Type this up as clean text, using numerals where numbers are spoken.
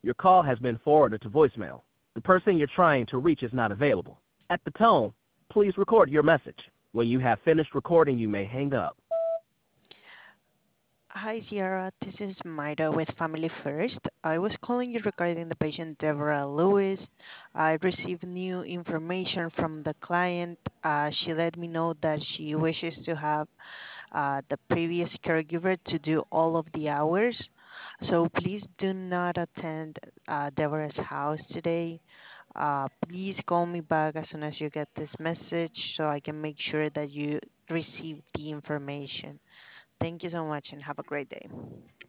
Your call has been forwarded to voicemail. The person you're trying to reach is not available. At the tone, please record your message. When you have finished recording, you may hang up. Hi, Sierra. This is Maida with Family First. I was calling you regarding the patient Deborah Lewis. I received new information from the client. She let me know that she wishes to have the previous caregiver to do all of the hours. So please do not attend Deborah's house today. Please call me back as soon as you get this message so I can make sure that you receive the information. Thank you so much and have a great day.